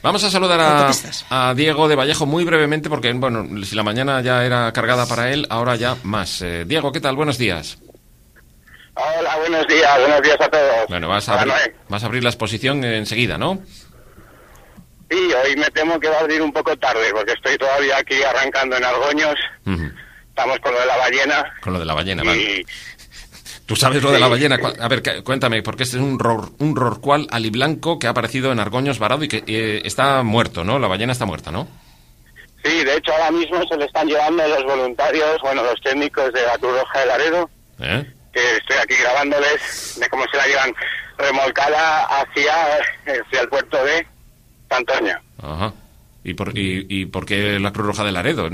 Vamos a saludar a Diego de Vallejo muy brevemente porque, bueno, si la mañana ya era cargada para él, ahora ya más. Diego, ¿qué tal? Buenos días. Hola, buenos días a todos. Bueno, vas a abrir la exposición enseguida, ¿no? Sí, hoy me temo que va a abrir un poco tarde porque estoy todavía aquí arrancando en Argoños. Estamos con lo de la ballena. Con lo de la ballena, vale. ¿Tú sabes lo de la ballena? A ver, cuéntame, porque este es un rorcual aliblanco que ha aparecido en Argoños varado y que está muerto, ¿no? La ballena está muerta, ¿no? Sí, de hecho ahora mismo se le están llevando los voluntarios, los técnicos de la Cruz Roja de Laredo, que estoy aquí grabándoles de cómo se la llevan remolcada hacia el puerto de Santoña. Ajá. ¿Y por qué la Cruz Roja de Laredo?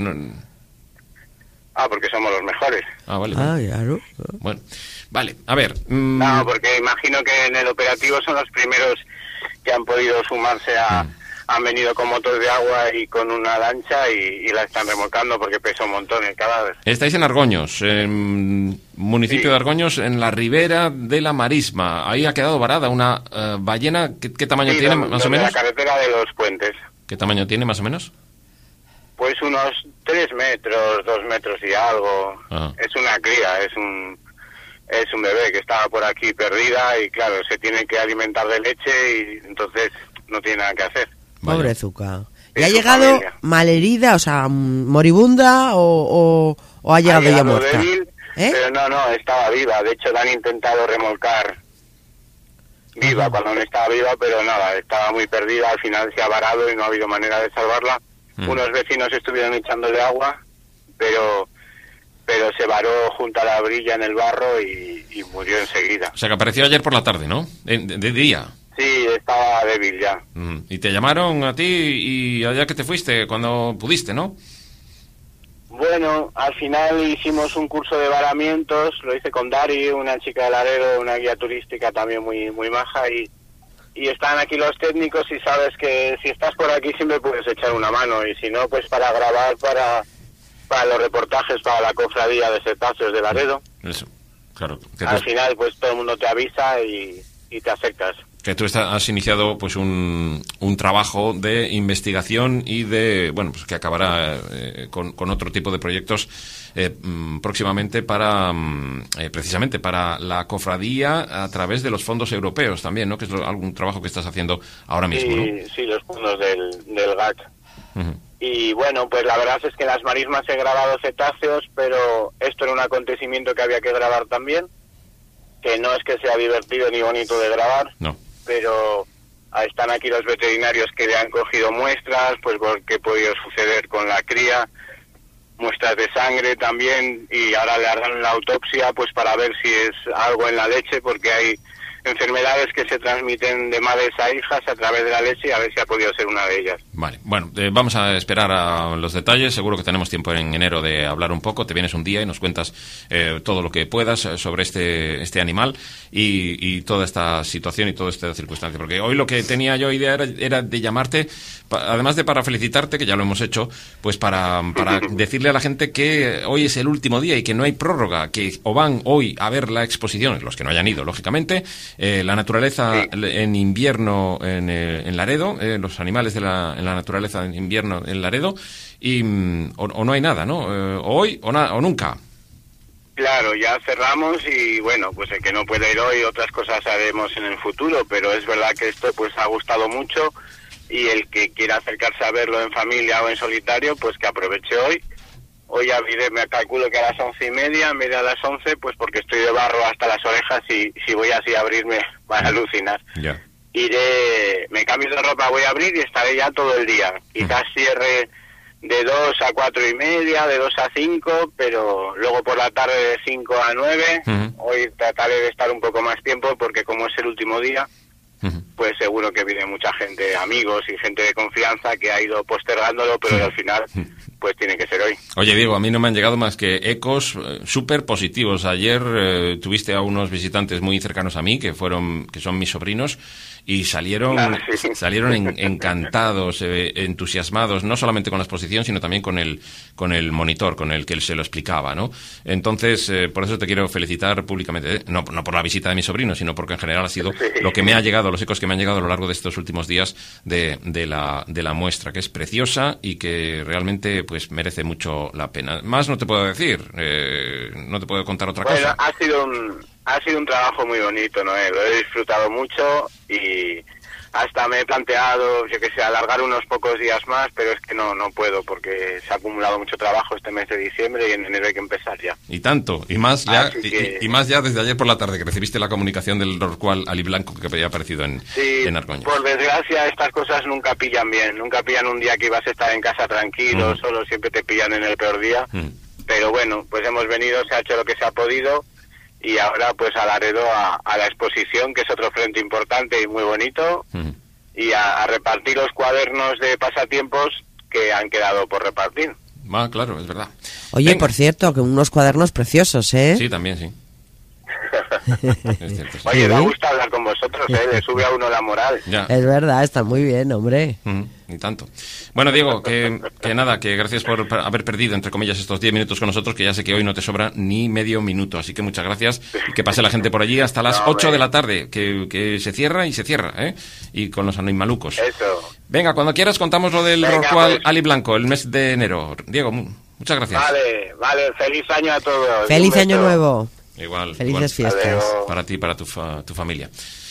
Porque somos los mejores. Vale. Claro. Bueno, vale, a ver. No, porque imagino que en el operativo son los primeros que han podido sumarse han venido con motor de agua y con una lancha y la están remolcando porque pesa un montón el cadáver. Estáis en Argoños, municipio de Argoños, en la ribera de la Marisma. Ahí ha quedado varada una ballena. ¿Qué tamaño tiene, más o menos? La carretera de los puentes. ¿Qué tamaño tiene, más o menos? Pues unos 3 metros, 2 metros y algo. Es una cría, es un bebé que estaba por aquí perdida y claro, se tiene que alimentar de leche y entonces no tiene nada que hacer. Pobre Zucca. ¿Y ha llegado malherida, o sea, moribunda o ha llegado ya muerta? Débil, pero no, estaba viva. De hecho, la han intentado remolcar viva cuando no estaba viva, pero nada, estaba muy perdida. Al final se ha varado y no ha habido manera de salvarla. Unos vecinos estuvieron echándole agua, pero se varó junto a la orilla en el barro y murió enseguida. O sea, que apareció ayer por la tarde, ¿no? De día. Sí, estaba débil ya. Y te llamaron a ti y allá que te fuiste, cuando pudiste, ¿no? Bueno, al final hicimos un curso de varamientos, lo hice con Dari, una chica de Laredo, una guía turística también muy maja, y están aquí los técnicos y sabes que si estás por aquí siempre puedes echar una mano, y si no, pues para grabar, para los reportajes, para la cofradía de cetáceos de Laredo. Eso, claro. Al final, pues todo el mundo te avisa y te acercas. Que tú has iniciado pues un trabajo de investigación y de, bueno, pues que acabará con otro tipo de proyectos próximamente para precisamente para la cofradía a través de los fondos europeos también, ¿no? Que es algún trabajo que estás haciendo ahora mismo, ¿no? Sí, los fondos del GAC. Y bueno, pues la verdad es que en las marismas he grabado cetáceos, pero esto era un acontecimiento que había que grabar también, que no es que sea divertido ni bonito de grabar. No. Pero están aquí los veterinarios que le han cogido muestras, pues por qué podía suceder con la cría, muestras de sangre también, y ahora le harán la autopsia pues para ver si es algo en la leche, porque hay enfermedades que se transmiten de madres a hijas a través de la leche y a ver si ha podido ser una de ellas. Vale, bueno, vamos a esperar a los detalles. Seguro que tenemos tiempo en enero de hablar un poco. Te vienes un día y nos cuentas todo lo que puedas sobre este animal y toda esta situación y toda esta circunstancia. Porque hoy lo que tenía yo idea era de llamarte, además de para felicitarte, que ya lo hemos hecho, pues para decirle a la gente que hoy es el último día y que no hay prórroga, que o van hoy a ver la exposición, los que no hayan ido, lógicamente, la naturaleza en invierno en Laredo, los animales en la naturaleza en invierno en Laredo, y o no hay nada, ¿no? Hoy o nunca. Claro, ya cerramos y bueno, pues el que no puede ir hoy, otras cosas haremos en el futuro, pero es verdad que esto pues ha gustado mucho y el que quiera acercarse a verlo en familia o en solitario, pues que aproveche hoy. Hoy abriré, me calculo que a las 11:30, media a las 11, pues porque estoy de barro hasta las orejas y si voy así a abrirme van a alucinar. Ya. Iré, me cambio de ropa, voy a abrir y estaré ya todo el día. Quizás cierre de 2 a 4:30, de 2 a 5, pero luego por la tarde de 5 a 9. Hoy trataré de estar un poco más tiempo porque como es el último día, pues seguro que viene mucha gente, amigos y gente de confianza que ha ido postergándolo, pero al final pues tiene que ser hoy. Oye, Diego, a mí no me han llegado más que ecos súper positivos. Ayer tuviste a unos visitantes muy cercanos a mí, que son mis sobrinos, y salieron encantados, entusiasmados, no solamente con la exposición, sino también con el monitor, con el que él se lo explicaba, ¿no? Entonces, por eso te quiero felicitar públicamente, no por la visita de mi sobrino, sino porque en general ha sido lo que me ha llegado, los ecos que me han llegado a lo largo de estos últimos días de la muestra, que es preciosa y que realmente pues merece mucho la pena. Más no te puedo decir, no te puedo contar otra cosa. Ha sido un trabajo muy bonito, Noel, lo he disfrutado mucho y hasta me he planteado, yo que sé, alargar unos pocos días más, pero es que no puedo porque se ha acumulado mucho trabajo este mes de diciembre y en enero hay que empezar ya. Y tanto, y más ya, y más ya desde ayer por la tarde que recibiste la comunicación del Rorcual Ali Blanco que había aparecido en Argoña. Por desgracia estas cosas nunca pillan bien, nunca pillan un día que ibas a estar en casa tranquilo, solo siempre te pillan en el peor día, pero bueno, pues hemos venido, se ha hecho lo que se ha podido. Y ahora pues a Laredo a la exposición, que es otro frente importante y muy bonito, y a repartir los cuadernos de pasatiempos que han quedado por repartir. Claro, es verdad. Oye, venga. Por cierto, que unos cuadernos preciosos, ¿eh? Sí, también, sí. Es cierto, sí. Oye, me gusta hablar con vosotros, le sube a uno la moral. Ya. Es verdad, está muy bien, hombre. Ni tanto. Bueno, Diego, que nada, que gracias por haber perdido, entre comillas, estos 10 minutos con nosotros, que ya sé que hoy no te sobra ni medio minuto, así que muchas gracias, y que pase la gente por allí hasta las 8 de la tarde, que se cierra, ¿eh? Y con los animalucos. Eso. Venga, cuando quieras contamos lo del Rorcual pues. Ali Blanco, el mes de enero. Diego, muchas gracias. Vale, feliz año a todos. Feliz año nuevo. Igual. Felices fiestas. Adiós. Para ti y para tu familia.